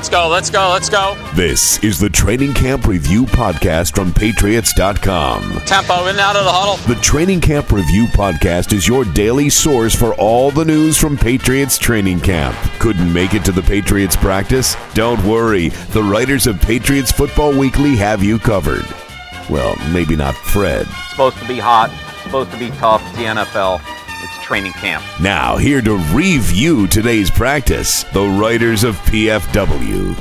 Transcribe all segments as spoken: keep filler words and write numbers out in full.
Let's go, let's go, let's go. This is the Training Camp Review Podcast from Patriots dot com. Tempo in and out of the huddle. The Training Camp Review Podcast is your daily source for all the news from Patriots training camp. Couldn't make it to the Patriots practice? Don't worry. The writers of Patriots Football Weekly have you covered. Well, maybe not Fred. It's supposed to be hot. It's supposed to be tough. It's the N F L. It's training camp. Now, here to review today's practice, the writers of P F W.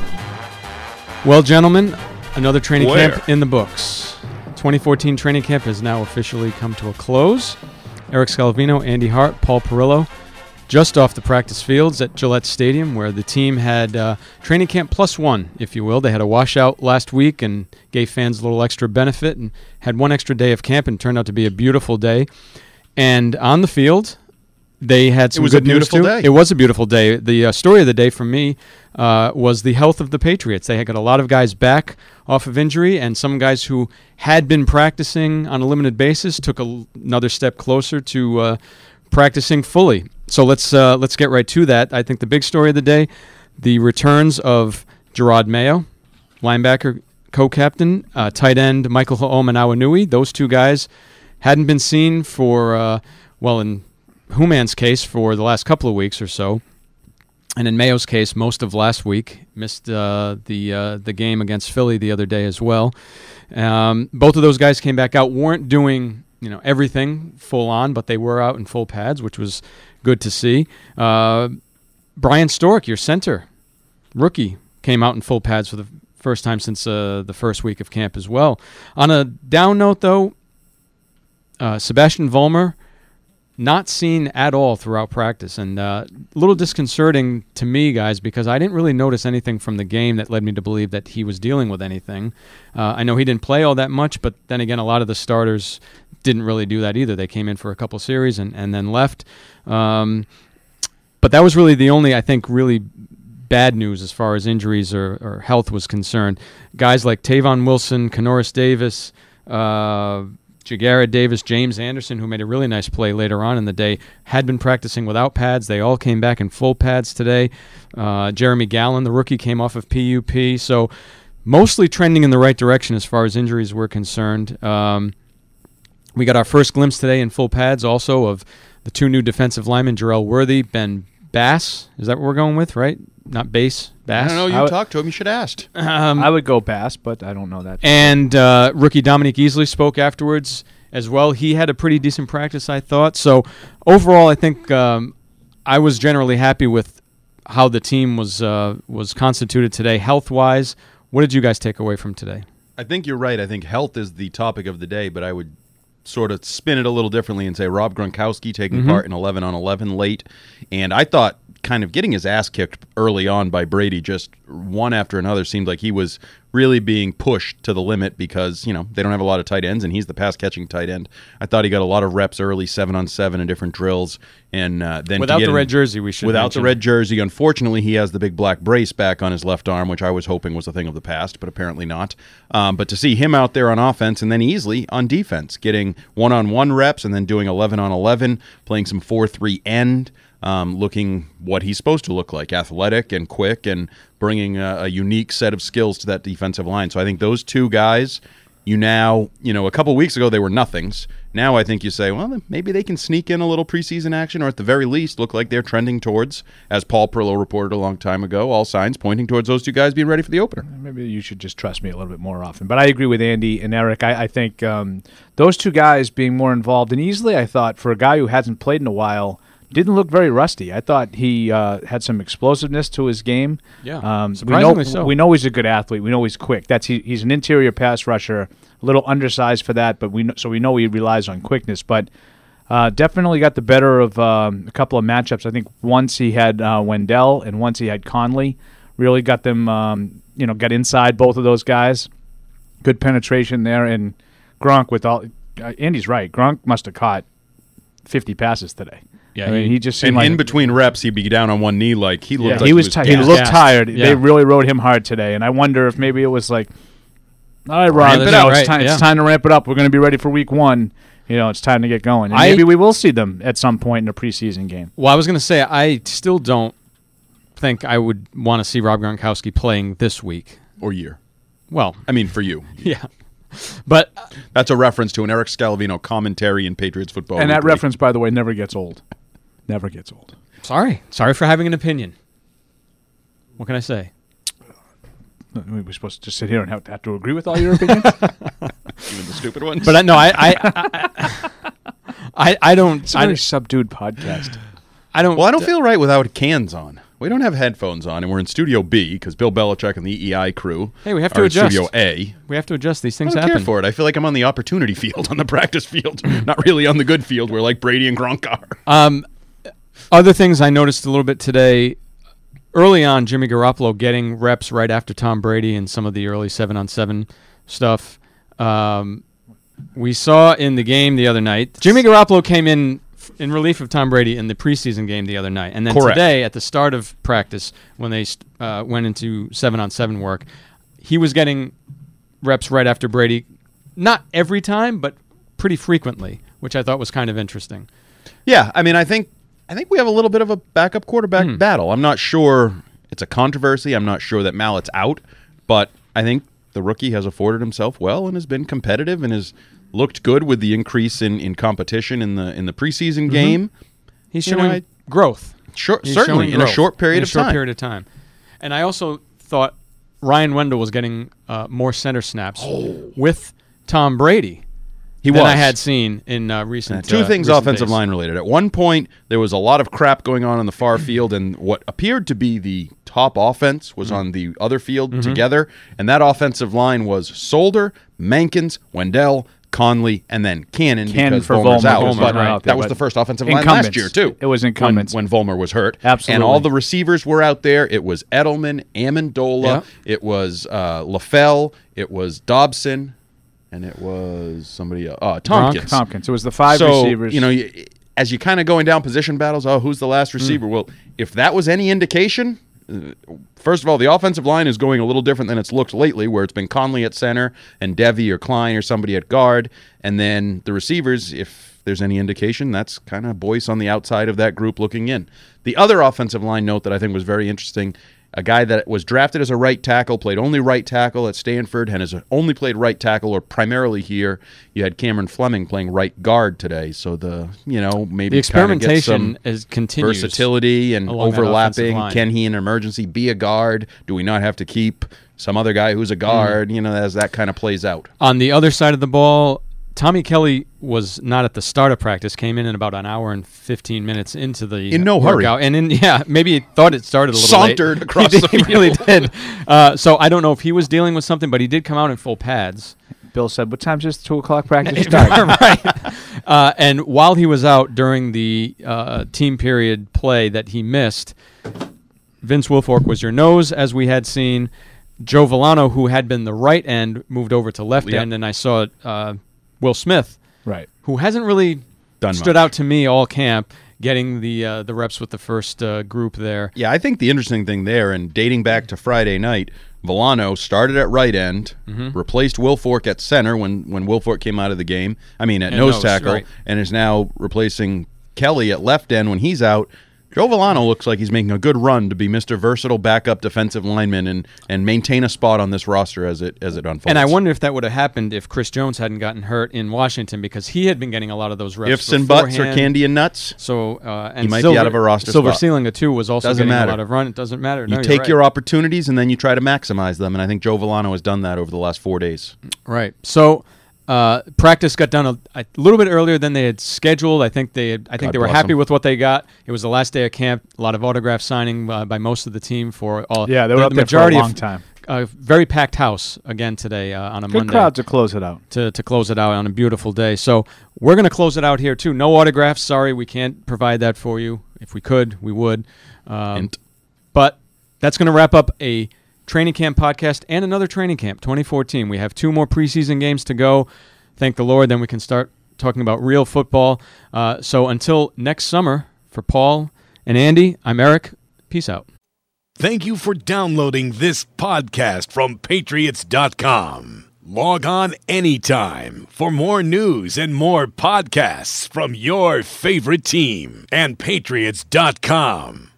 Well, gentlemen, another training Where? camp in the books. twenty fourteen training camp has now officially come to a close. Eric Scalvino, Andy Hart, Paul Perillo, just off the practice fields at Gillette Stadium, where the team had uh, training camp plus one, if you will. They had a washout last week and gave fans a little extra benefit and had one extra day of camp, and turned out to be a beautiful day. And on the field, they had some It was good a beautiful news too. day. It was a beautiful day. The uh, story of the day for me uh, was the health of the Patriots. They had got a lot of guys back off of injury, and some guys who had been practicing on a limited basis took a, another step closer to uh, practicing fully. So let's uh, let's get right to that. I think the big story of the day, the returns of Gerard Mayo, linebacker co-captain, uh, tight end Michael Ho'omanawanui. Those two guys hadn't been seen for, uh, well, in Human's case, for the last couple of weeks or so. And in Mayo's case, most of last week. Missed uh, the uh, the game against Philly the other day as well. Um, both of those guys came back out, weren't doing you know everything full on, but they were out in full pads, which was good to see. Uh, Brian Stork, your center, rookie, came out in full pads for the first time since uh, the first week of camp as well. On a down note, though, Uh, Sebastian Vollmer, not seen at all throughout practice, and uh, a little disconcerting to me, guys, because I didn't really notice anything from the game that led me to believe that he was dealing with anything. Uh, I know he didn't play all that much, but then again, a lot of the starters didn't really do that either. They came in for a couple series and, and then left. Um, but that was really the only, I think, really bad news as far as injuries or, or health was concerned. Guys like Tavon Wilson, Canoris Davis, uh, Ja'Garrett Davis, James Anderson, who made a really nice play later on in the day, had been practicing without pads. They all came back in full pads today. Uh, Jeremy Gallen, the rookie, came off of P U P. So mostly trending in the right direction as far as injuries were concerned. Um, we got our first glimpse today in full pads also of the two new defensive linemen, Jarrell Worthy, Ben Bass. Is that what we're going with, right? Not Bass, Bass? I don't know. You I would- talked to him. You should have asked. Um, I would go Bass, but I don't know that. And uh, rookie Dominique Easley spoke afterwards as well. He had a pretty decent practice, I thought. So overall, I think um, I was generally happy with how the team was uh, was constituted today, health-wise. What did you guys take away from today? I think you're right. I think health is the topic of the day, but I would sort of spin it a little differently and say Rob Gronkowski taking Mhm. part in eleven on eleven late. And I thought kind of getting his ass kicked early on by Brady, just one after another, seemed like he was really being pushed to the limit because, you know, they don't have a lot of tight ends, and he's the pass-catching tight end. I thought he got a lot of reps early, seven on seven in different drills. and uh, then Without to get the in, red jersey, we should Without mention. the red jersey, unfortunately, he has the big black brace back on his left arm, which I was hoping was a thing of the past, but apparently not. Um, but to see him out there on offense and then Easley on defense, getting one-on-one reps and then doing eleven on eleven, playing some four three end, Um, looking what he's supposed to look like, athletic and quick, and bringing a, a unique set of skills to that defensive line. So I think those two guys, you now, you know, a couple weeks ago they were nothings. Now I think you say, well, then maybe they can sneak in a little preseason action, or at the very least look like they're trending towards, as Paul Perillo reported a long time ago, all signs pointing towards those two guys being ready for the opener. Maybe you should just trust me a little bit more often. But I agree with Andy and Eric. I, I think um, those two guys being more involved, and Easley, I thought, for a guy who hasn't played in a while, didn't look very rusty. I thought he uh, had some explosiveness to his game. Yeah, um, surprisingly we know, so. We know he's a good athlete. We know he's quick. That's he, he's an interior pass rusher, a little undersized for that, but we know, so we know he relies on quickness. But uh, definitely got the better of um, a couple of matchups. I think once he had uh, Wendell and once he had Conley, really got them. Um, you know, got inside both of those guys. Good penetration there, and Gronk with all. Uh, Andy's right. Gronk must have caught fifty passes today. Yeah, I mean, he- he just seemed And like in between reps, he'd be down on one knee like he looked yeah, like he was ti- he gassed. looked gassed. tired. Yeah. They really rode him hard today, and I wonder if maybe it was like, all right, Rob, Ramp you it know, up, it's, right, time, yeah. it's time to ramp it up. We're going to be ready for week one. You know, it's time to get going. And I- maybe we will see them at some point in a preseason game. Well, I was going to say, I still don't think I would want to see Rob Gronkowski playing this week. Or year. Well, I mean, for you. yeah. But That's a reference to an Eric Scalavino commentary in Patriots football. And that Weekly. reference, by the way, never gets old. Never gets old. sorry. Sorry for having an opinion. What can I say? We were supposed to just sit here and have, have to agree with all your opinions? Even the stupid ones. But I, no, I, I, I, I, I don't. It's a I, very subdued podcast. I don't. well, I don't feel right without cans on. We don't have headphones on, and we're in Studio B because Bill Belichick and the E E I crew Hey, we have are to in adjust. Studio A. We have to adjust. These I things don't happen. care for it. I feel like I'm on the opportunity field, on the practice field, not really on the good field where like Brady and Gronk are. Um, other things I noticed a little bit today. Early on, Jimmy Garoppolo getting reps right after Tom Brady and some of the early seven-on-seven stuff. Um, we saw in the game the other night, Jimmy Garoppolo came in f- in relief of Tom Brady in the preseason game the other night. And then Correct. today, at the start of practice, when they st- uh, went into seven-on-seven work, he was getting reps right after Brady. Not every time, but pretty frequently, which I thought was kind of interesting. Yeah, I mean, I think I think we have a little bit of a backup quarterback Hmm. battle. I'm not sure it's a controversy. I'm not sure that Mallett's out, but I think the rookie has afforded himself well and has been competitive and has looked good with the increase in, in competition in the in the preseason Mm-hmm. game. He's You know, showing I- growth. Sure, He's certainly showing in a growth short period in a of short time. period of time. And I also thought Ryan Wendell was getting uh, more center snaps with Tom Brady He than was. I had seen in uh, recent. Two uh, things recent offensive days. line related. At one point, there was a lot of crap going on in the far field, and what appeared to be the top offense was on the other field Mm-hmm. together, and that offensive line was Solder, Mankins, Wendell, Conley, and then Cannon, Cannon because for Vollmer's Vollmer, out. Vollmer's But not out there, that was but the first offensive line last incumbents. year, too. It was incumbents. When, when Vollmer was hurt. Absolutely. And all the receivers were out there. It was Edelman, Amendola, Yeah. it was uh, LaFell, it was Dobson, and it was somebody else. Uh, Tompkins. Tompkins. It was the five so, receivers. you know, y- as you're kind of going down position battles, oh, who's the last receiver? Well, if that was any indication, uh, first of all, the offensive line is going a little different than it's looked lately, where it's been Conley at center and Devy or Klein or somebody at guard. And then the receivers, if there's any indication, that's kind of Boyce on the outside of that group looking in. The other offensive line note that I think was very interesting, a guy that was drafted as a right tackle, played only right tackle at Stanford, and has only played right tackle or primarily here. You had Cameron Fleming playing right guard today. So the, you know, maybe The kinda get experimentation some is continues. versatility and along that offensive overlapping. line. Can he, in emergency, be a guard? Do we not have to keep some other guy who's a guard? You know, as that kind of plays out. On the other side of the ball, Tommy Kelly was not at the start of practice. Came in in about an hour and fifteen minutes into the In no hurry. workout, and in yeah, maybe he thought it started a little Sauntered late. across he the did, he really field. did. Uh, so I don't know if he was dealing with something, but he did come out in full pads. Bill said, what time's this two o'clock practice start? right. Uh, and while he was out during the uh, team period play that he missed, Vince Wilfork was your nose, as we had seen. Joe Villano, who had been the right end, moved over to left Yep. end, and I saw uh, Will Smith, Right. who hasn't really Done stood much. out to me all camp, getting the uh, the reps with the first uh, group there. Yeah, I think the interesting thing there, and dating back to Friday night, Villano started at right end, Mm-hmm. replaced Wilfork at center when, when Wilfork came out of the game. I mean, at And nose nose, tackle, right. and is now replacing Kelly at left end when he's out. Joe Villano looks like he's making a good run to be Mister Versatile backup defensive lineman and, and maintain a spot on this roster as it as it unfolds. And I wonder if that would have happened if Chris Jones hadn't gotten hurt in Washington, because he had been getting a lot of those reps. ifs and buts or beforehand. candy and nuts. So uh, and might be Silver, out of a roster Silver spot. Sealinga too was also Doesn't getting matter. a lot of run. It doesn't matter. You No, take you're your right. opportunities and then you try to maximize them. And I think Joe Villano has done that over the last four days. Right. So uh, practice got done a, a little bit earlier than they had scheduled. I think they had, I think God they were bless happy them. with what they got. It was the last day of camp. A lot of autograph signing uh, by most of the team for all. Yeah, they were the, up the there majority for a long of, time. Uh, very packed house again today uh, on a Good Monday. crowd to close it out. to, to close it out on a beautiful day. So we're going to close it out here, too. No autographs. Sorry, we can't provide that for you. If we could, we would. Um, Hint. but that's going to wrap up a training camp podcast and another training camp, twenty fourteen. We have two more preseason games to go. Thank the Lord. Then we can start talking about real football. Uh, so until next summer, for Paul and Andy, I'm Eric. Peace out. Thank you for downloading this podcast from Patriots dot com. Log on anytime for more news and more podcasts from your favorite team and Patriots dot com.